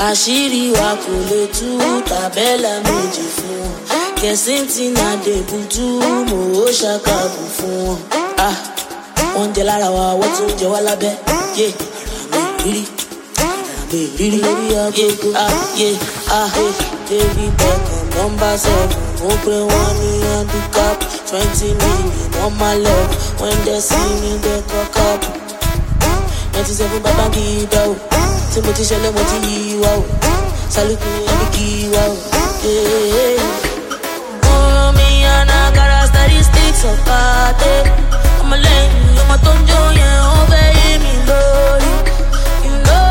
àṣírí wa kò lè tú tàbẹ́là méjì fún wọn. Kẹ̀sìn tí na dèbù tú mò ó ṣàkàbù fún wọn. Wọ́n jẹ lára wa wọ́n tún jẹ wá lábẹ́. Àmì ìrírí lórí agogo. David Beckham number 7 mo pé wọ́n ní handicap 20 million on my love when they see me they cock up. 97 bàbá kì í dá o. Tí mo ti ṣẹlẹ̀ mo ti yí wa o. Sálùkù ẹbí kì í wá o. Mi àná characteristics of party. Ọmọ lẹ́yìn ọmọ tó ń jó yẹn ó fẹ́ yé mi lórí. You know,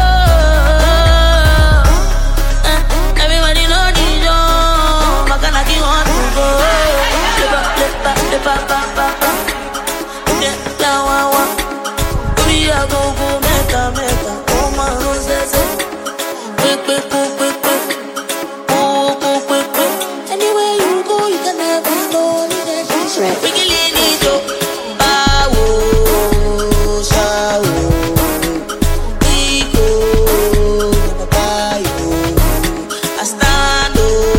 everybody know the job. Makana kí wọ́n tún go. Lepa. Láwa. Orí agogo mẹ́ta. Ó máa ń ṣẹ̀ṣẹ̀. Pé. Anywhere you go, you can never know. Right. We can lean it up. Bawo, shawo. We go, never buy you. I stand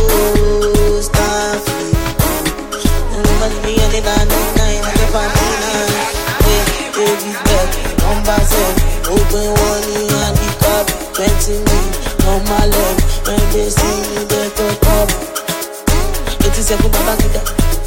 free. Nobody me and the 99 and the 59. David Beckham, number 7. Open one handicap, 20 million on my leg. When they see me, they talk up. 87 Baba Kita.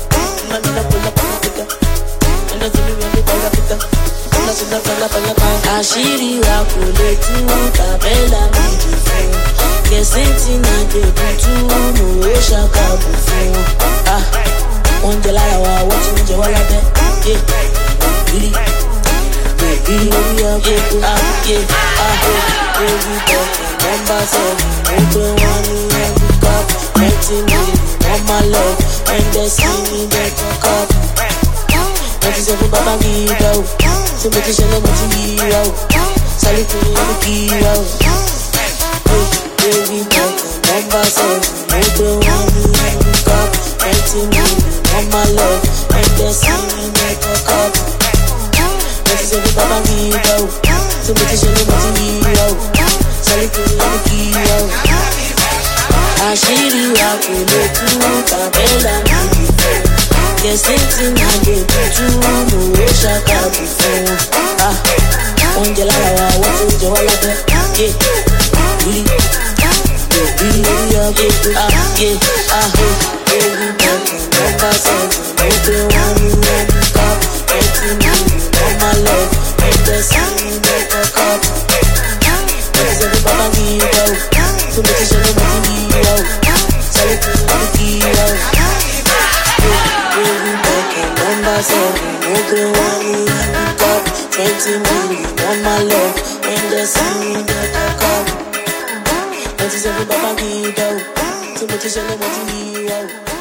Àṣírí wa kò lè tú tàbẹ́là méjì fún wọn. Kẹ̀sìn tí na dèbù tú mò ó ṣàkàbù fún wọn. Wọ́n jẹ lára wa wọ́n tún jẹ wá lábẹ́. Ìrírí lórí agogo. David Beckham number 7 mo pé wọ́n ní handicap 20 million on my love when they see me they talk up. 97 bàbá kì í dá o. Tí mo ti ṣẹlẹ̀ mo ti yí wa o. Sálùkù ẹbí kì í wá o. David Beckham number 7 mo pé wọ́n ní handicap 20 million on my love when they see me they talk up. 97 bàbá kì í dá o. Tí mo ti ṣẹlẹ̀ mo ti yí wa o. Sálùkù ẹbí kì í wá o. Àṣírí wa kò lè tú tàbẹ́là méjì fún wọn. Kẹ̀sìn tí na dèbù tú mò ó ṣàkàbù fún wọn. Wọ́n jẹ lára wa wọ́n tún jẹ wá lábẹ́. Ìrírí lórí agogo. David Beckham number 7 mo pé wọ́n ní handicap 20 million on my love when they see me they talk up. 97 bàbá kì í dá o. Tí mo ti ṣẹlẹ̀ mo ti yí wa o. Sálùkù ẹbí kì í wá o. David Beckham number 7 mo pé wọ́n ní handicap 20 million on my love when they see me they talk up. 97 bàbá kì í dá o. Tí mo ti ṣẹlẹ̀ mo ti yí wa o.